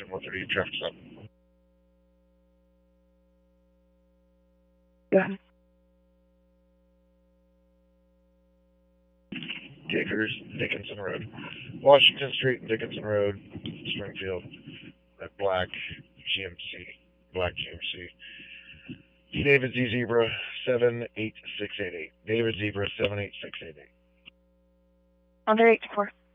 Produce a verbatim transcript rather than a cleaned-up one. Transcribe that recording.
ten one thirty, traffic stop. Go ahead. Kickers, Dickinson Road. Washington Street, Dickinson Road, Springfield. At Black G M C. Black G M C. David Z Zebra seven eight six eight eight. David Zebra seven eight six eight eight. On their eight to four.